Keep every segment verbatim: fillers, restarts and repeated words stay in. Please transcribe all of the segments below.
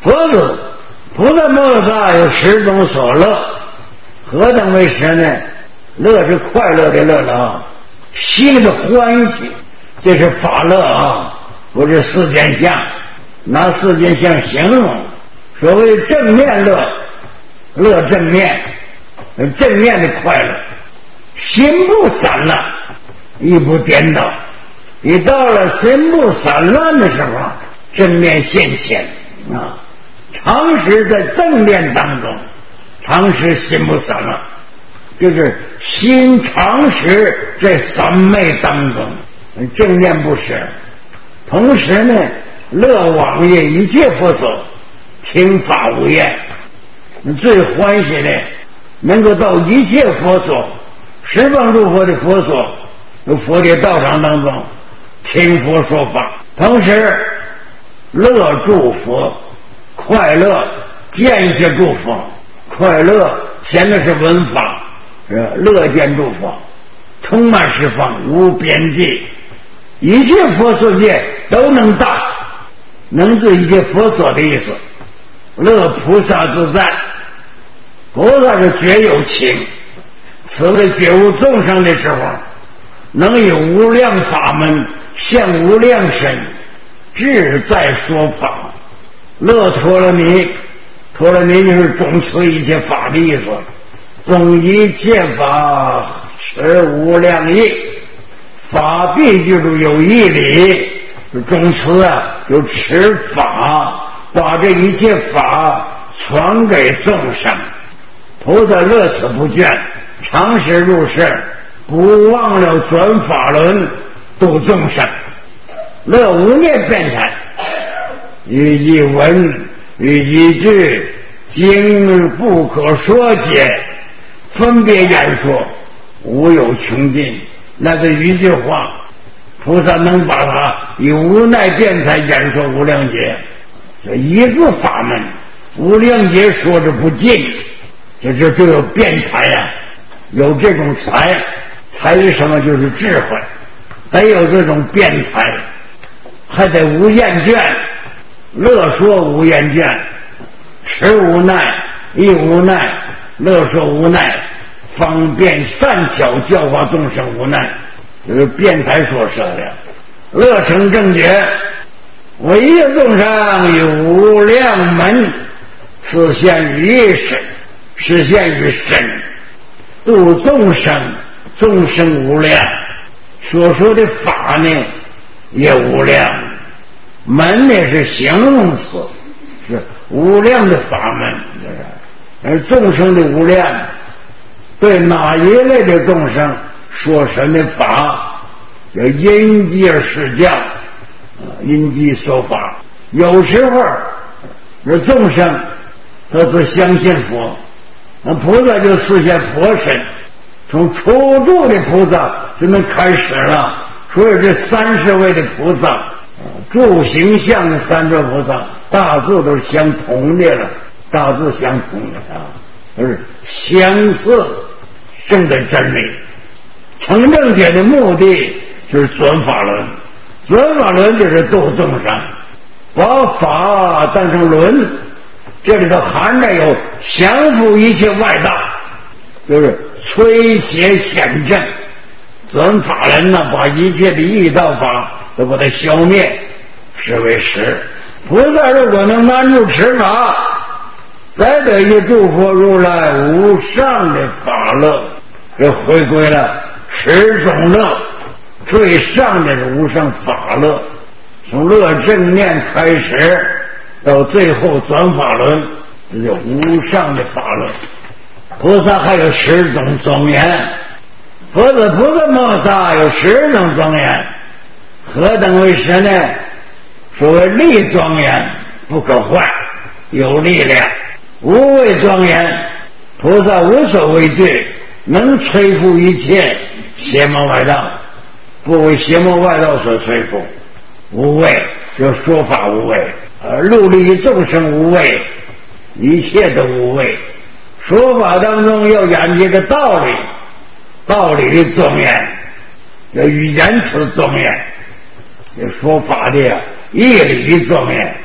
佛子菩萨摩诃萨有十种所乐，何等为十呢？乐是快乐的乐了啊，心里的欢喜，这是法乐啊，不是世间相，拿世间相形容。所谓正面乐，乐正面，正面的快乐，心不散乱，亦不颠倒。你到了心不散乱的时候，正面现前啊，常时在正面当中，常时心不散乱，就是心常时在三昧当中，正面不失。同时呢，乐往业一切佛所，听法无厌。最欢喜的能够到一切佛所，十方诸佛的佛所，有佛的道场当中听佛说法，同时乐诸佛，快乐见些诸佛，快乐前面是闻法，乐见诸佛，充满十方无边际，一切佛所界都能到，能是一切佛所的意思。乐菩萨自在，菩萨是觉有情，此为觉悟众生的时候，能以无量法门现无量身，志在说法。乐陀罗尼，陀罗尼就是总持一切法的意思，总一切法持无量义，法必记住有义理，总持啊有持法，把这一切法传给众生。菩萨乐此不倦，常时入世，不忘了转法轮度众生。乐无念辩才，与一文与一句，经不可说解，分别演说，无有穷尽。那个一句话，菩萨能把它以无奈辩才演说无量劫。这一个法门，无量劫说之不尽，这就就有辩才呀、啊，有这种才，才是什么？就是智慧，得有这种辩才，还得无厌倦，乐说无厌倦，持无奈，亦无奈，乐说无奈，方便善巧教化众生无奈，这是辩才所说的。乐成正觉，唯一众生有无量门，实现于身，实现于身，度众生，众生无量，所说的法呢也无量，门呢是形容词，是无量的法门，而众生的无量，对哪一类的众生说神的法，叫因机而施教，因机说法。有时候这众生他是相信佛，那菩萨就示现佛身，从初住的菩萨就能开始了。所以这三十位的菩萨，住形象的三座菩萨大致都是相同的了，大致相同的啊，都是相似证的真理。成正觉的目的就是转法轮，转法轮就是度众生，把法当成轮，这里头含着有降服一切外道，就是摧邪显正。转法轮呢，把一切的异道法都把它消灭，是为实。菩萨如果能安住持法，再得一诸佛如来无上的法乐，这回归了十种乐，最上的是无上法乐。从乐正念开始，到最后转法轮，这就无上的法乐。菩萨还有十种庄严，佛子菩萨摩诃萨有十种庄严，何等为十呢？所谓力庄严，不可坏，有力量；无畏庄严，菩萨无所畏惧，能摧伏一切邪魔外道，不为邪魔外道所摧伏。无畏就说法无畏，而陆离众生无畏，一切都无畏。说法当中要演这个道理，道理的庄严，要语言词庄严，要说法的义理的庄严，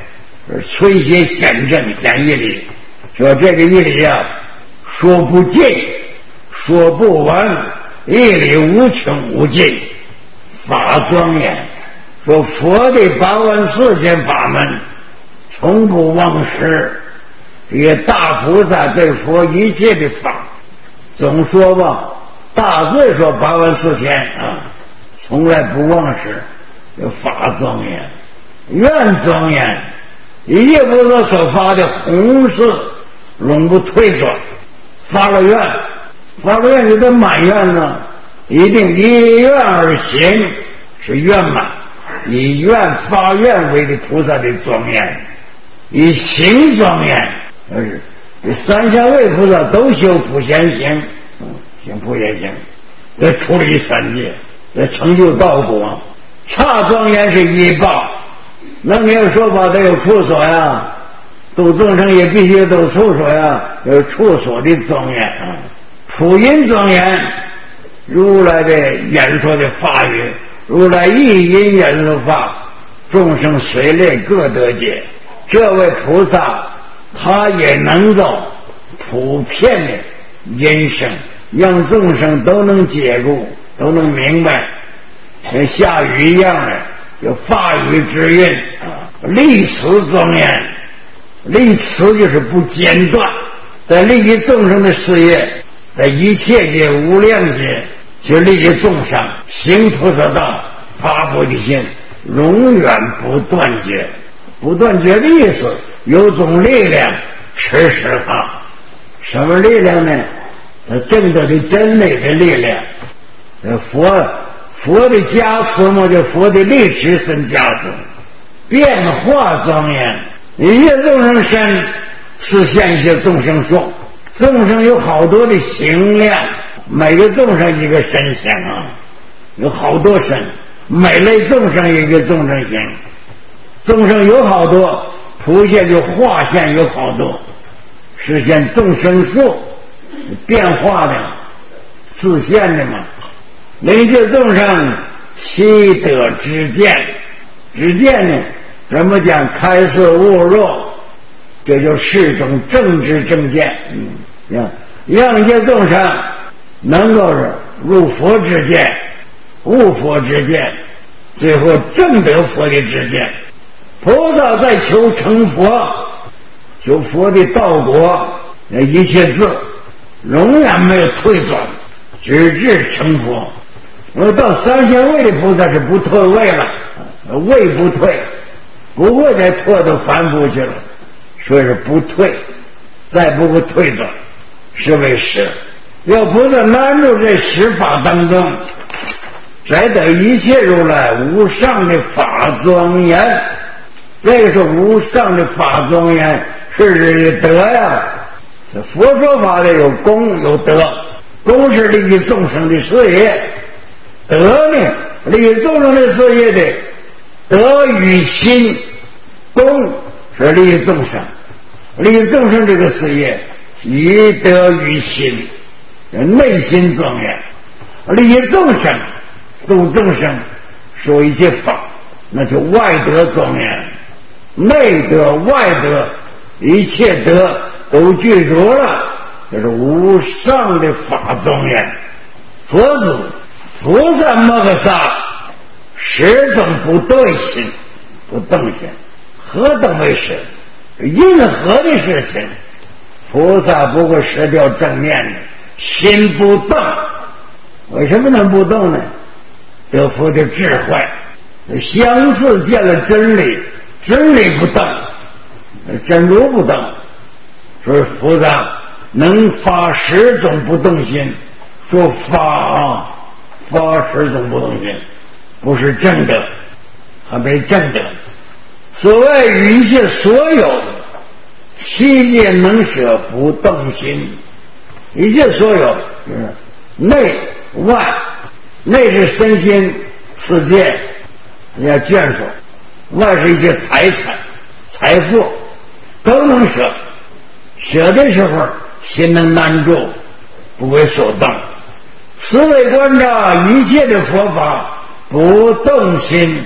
是存心显正显义理，说这个义理啊，说不尽，说不完，义理无穷无尽，法庄严。说佛的八万四千法门从不忘失，这些大菩萨对佛一切的法总说吧，大罪说八万四千啊，从来不忘失，有法庄严，愿庄严，一切菩萨所发的弘誓永不退转。发了愿，发了愿就得满愿呢，一定以愿而行，是圆满。以愿发愿为的菩萨的庄严，以行庄严，是这三下位菩萨都修普贤行，嗯，行普贤行，得处理三界，得成就道果。差庄严是依报，那你要说法得有处所呀，度众生也必须都处所呀，有处所的庄严啊。普音庄严，如来的演说的法语。如来一因缘如法，众生随类各得解。这位菩萨他也能够普遍的音声，让众生都能解入，都能明白，像下雨一样的有法语之韵啊，立此庄严，立此就是不间断，在利益众生的事业，在一切界无量界去利益众生，行菩萨道，发菩提心，永远不断绝。不断绝的意思，有种力量持实它。什么力量呢？它证得的真理的力量。佛佛的加持嘛，就佛的力持身加持，变化庄严。一切众生身是现一些众生说，众生有好多的形量，每个众生一个身形啊，有好多身，每类众生一个众生形，众生有好多，普现就化现有好多，实现众生数变化的自现的嘛。那些众生悉得知见，知见呢怎么讲？开示悟入，这就四种正知正见。嗯，让让一些众生能够是入佛之见，悟佛之见，最后证得佛的之见。菩萨在求成佛，求佛的道果，那一切字永远没有退转，直至成佛。我到三千位的菩萨是不退位了，位不退，不会再拖到凡夫去了，所以是不退，再不会退转，是为实。要菩萨拦住这十法当中，摘得一切如来无上的法庄严。这个是无上的法庄严，是指德呀。佛说法的有功有德，功是利益众生的事业，德呢利益众生的事业的德与心，功是利益众生，利益众生这个事业以德于心，内心庄严，利益众生度众生说一些法，那就外德庄严，内德外德一切德都具足了，这是无上的法庄严。佛祖菩萨摩诃萨始终不对心，不动心，何等为实？任何的事情菩萨不会失掉正念的，心不动。为什么能不动呢？得佛的智慧，相似见了真理，真理不动，真如不动，所以菩萨能发十种不动心。说发啊，发十种不动心，不是正的，还没正的。所谓与一切所有七界能舍不动心，一切所有就是内外，内是身心世界人家眷属，外是一些财产财富都能舍，舍的时候心能难住，不为所动。思维观照一切的佛法不动心，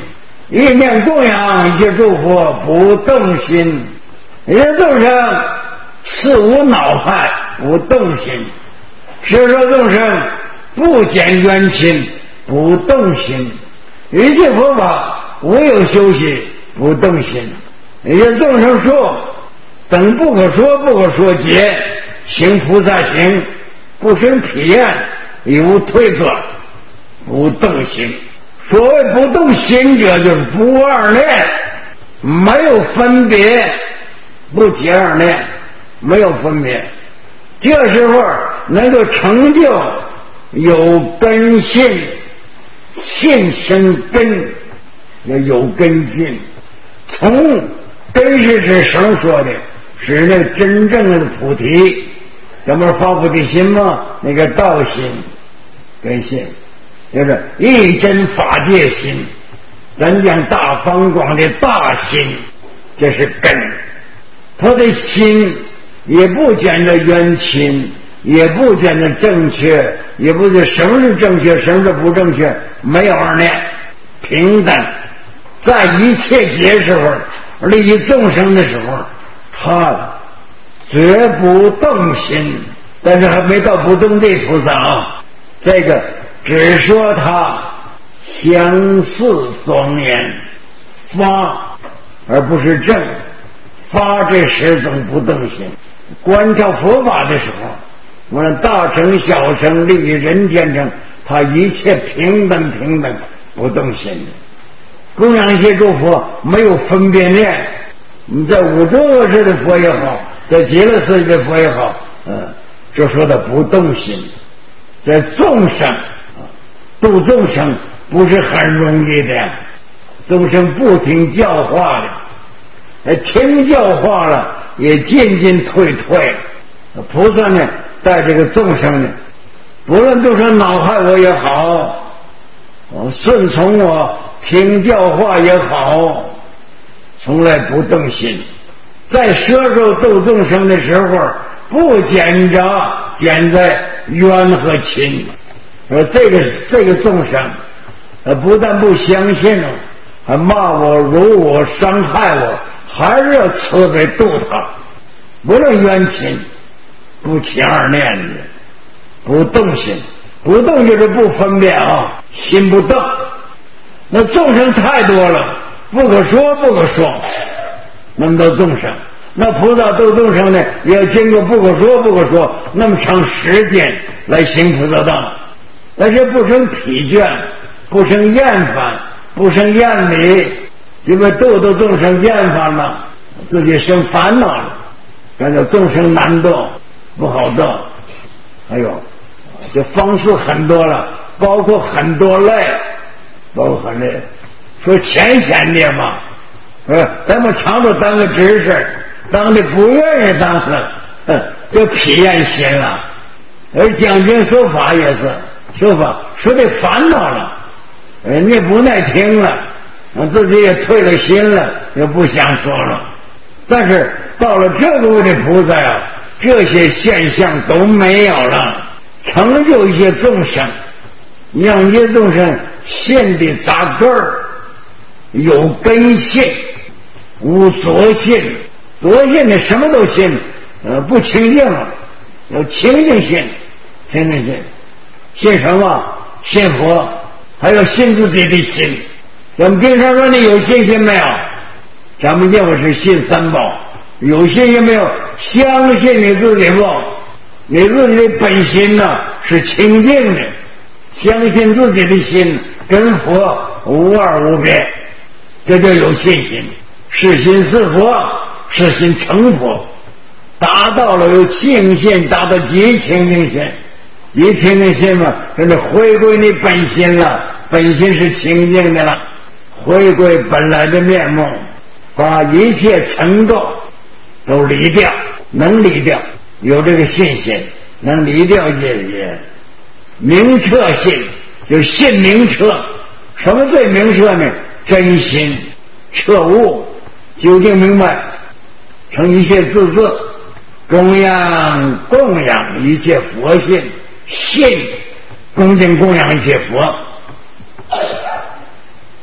一面供养一切诸佛不动心，一切众生四无恼害不动心，十说众生不减冤亲不动心，一切佛法无有修习不动心，一切众生说等不可说不可说劫，行菩萨行不生疲厌，亦无退转不动心。所谓不动心者，就是不二念，没有分别，不结二念，没有分别。这时候能够成就有根性，信生根，要有根性。从根是指什么说的？是那个真正的菩提，怎么发菩提心吗？那个道心根性。就是一真法界心，咱讲大方广的大心，这是根。他的心也不见得冤亲，也不见得正确，也不知什么是正确，什么是不正确，没有二念，平等。在一切劫时候，利益众生的时候，他绝不动心，但是还没到不动地菩萨啊，这个。只说他相似庄严发，而不是正发，这十种不动心。观照佛法的时候，无论大乘小乘利益人天乘，他一切平等平等不动心。供养一切诸佛没有分别念，你在五洲恶世的佛也好，在极乐世界的佛也好，嗯，就说的不动心。在众生度众生不是很容易的，众生不听教化的，听教化了也进进退退。菩萨呢，在这个众生呢，不论众生恼害我也好，顺从我听教化也好，从来不动心。在摄受度众生的时候，不捡着捡在冤和亲。说这个这个众生，呃，不但不相信我，还骂我、辱我、伤害我，还是要慈悲度他。不论冤亲，不起二念的，不动心，不动就是不分辨啊，心不动。那众生太多了，不可说不可说，那么多众生，那菩萨度众生呢，也要经过不可说不可说那么长时间来行菩萨道。但是不生疲倦，不生厌烦，不生厌离，因为度度众生厌烦了，自己生烦恼了，感觉众生难度，不好度。哎呦，这方式很多了，包括很多类，包括很累。说浅显的嘛，呃，咱们常都当个知识，当的不愿意当了，呃，就疲厌心了。而讲经说法也是。说法说的烦恼了，人家不耐听了，自己也退了心了，也不想说了。但是到了这个位的菩萨呀，这些现象都没有了，成就一些众生，让一些众生心里扎根儿，有根性，无所信，所信的什么都信，呃，不清净了，有清净心，清净心。信什么？信佛，还有信自己的心。咱们经常说你有信心没有？咱们认为是信三宝，有信心没有？相信你自己不？你自己的本心呢是清净的，相信自己的心跟佛无二无别，这就有信心。是心是佛，是心成佛，达到了有清信，达到极清净心。一清净心嘛，真是回归你本心了，本心是清净的了，回归本来的面目，把一切尘垢都离掉，能离掉，有这个信心，能离掉这些明彻信，就信明彻。什么最明彻呢？真心彻悟，究竟明白，成一切自自，供养供养一切佛性。信恭敬供养一切佛，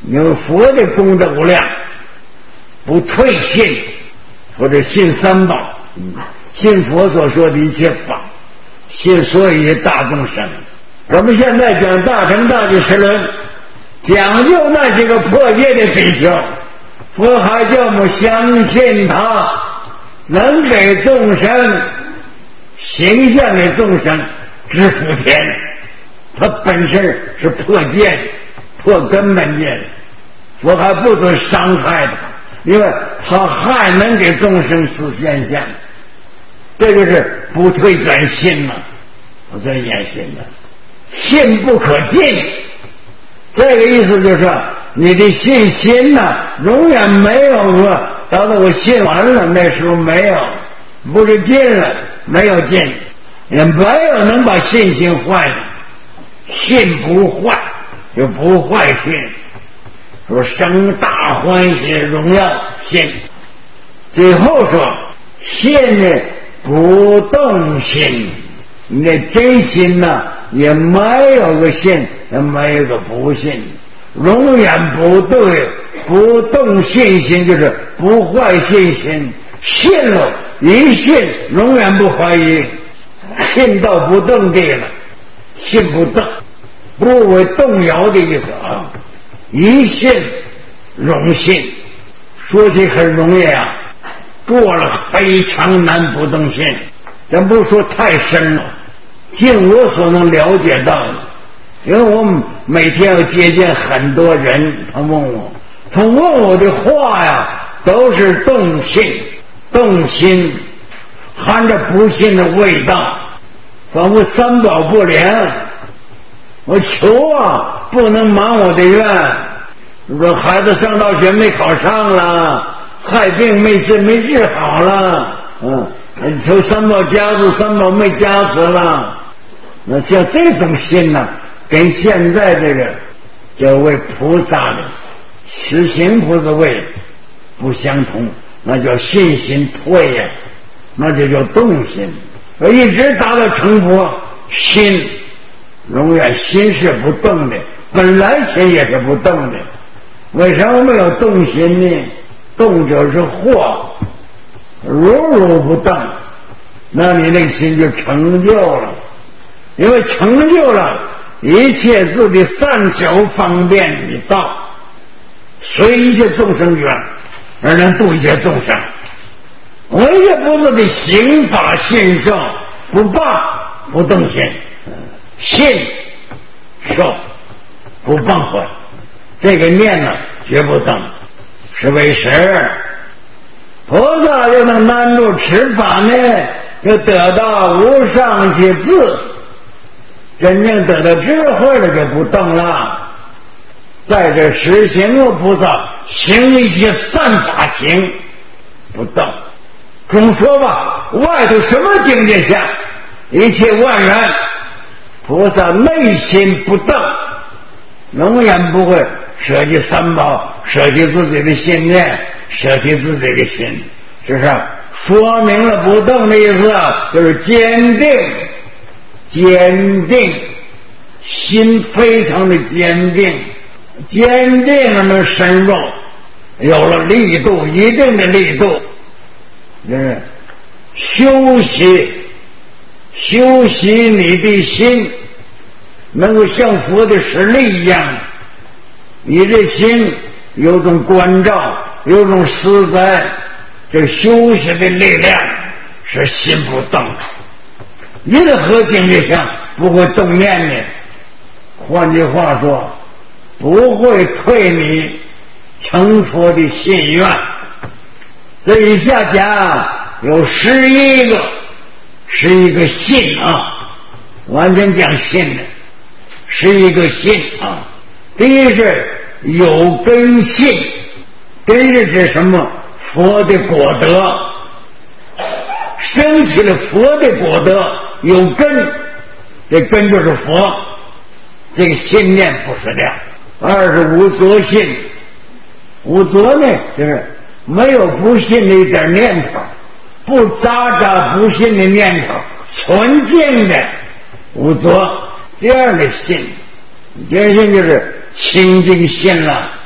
有佛的功德无量，不退信，或者信三宝，信佛所说的一切法，信所有大众生。我们现在讲大乘大俱十轮，讲究那些个破戒的追求，佛还叫我们相信他能给众生形象给众生知福田，他本身是破戒破根本戒的，佛还不准伤害他，因为他还能给众生示现象，这个是不退转信了，不再言信了，信不可尽。这个意思就是说你的信心呢、啊，永远没有说到了我信完了，那时候没有，不是尽了，没有尽，也没有能把信心坏的，信不坏就不坏信，说生大欢喜荣耀信。最后说信呢不动心，你的真心呢、啊、也没有个信，也没有个不信，永远不对，不动信心就是不坏信心，信了一信永远不怀疑，信到不动地了，信不动，不为动摇的意思啊，一信容信，说起很容易啊，做了非常难不动信，咱不说太深了，尽我所能了解到的，因为我们每天要接见很多人，他问我，他问我的话呀，都是动信动心，含着不信的味道，仿佛三宝不连。我求啊，不能满我的愿。说孩子上大学没考上了，害病没治没治好了，嗯，求三宝加持，三宝没加持了。那像这种心呢、啊，跟现在这个这位菩萨的实行菩萨位不相同，那叫信心退呀，那就叫动心。我一直达到成佛，心永远心是不动的，本来心也是不动的。为什么没有动心呢？动就是惑，如如不动，那你那个心就成就了。因为成就了一切自己善巧方便以道，随一切众生愿而能度一切众生。唯一不是的行法信受，不罢不动心，信受不谤悔，这个念呢绝不动，是为实。菩萨又能难住持法呢，就得到无上之智，真正得到智慧了就不动了。在这实行了菩萨行一些善法行不动。总说吧，外头什么境界下一切万缘，菩萨内心不动，永远不会舍弃三宝，舍弃自己的信念，舍弃自己的心，是不是？说明了不动的意思啊，就是坚定，坚定，心非常的坚定，坚定了能深入，有了力度，一定的力度，就是修习，修习你的心，能够像佛的实力一样，你的心有种关照，有种实在，这修习的力量是心不动的。任何境界上不会动念的，换句话说，不会退你成佛的信愿。这一下讲有十一个，十一个信啊，完全讲信的，十一个信啊。第一是有根信，根是指什么？佛的果德，升起了佛的果德，有根，这根就是佛，这个信念不失掉。二是无着信，无着呢就是没有不信的一点念头，不扎扎不信的念头，纯净的无着。第二个信，第二信就是清净信了，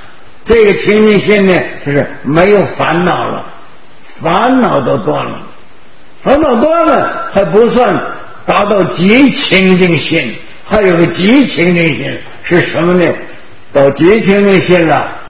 这个清净心呢，就是没有烦恼了，烦恼都断了，烦恼断了还不算达到极清净心，还有个极清净心是什么呢？到极清净心了，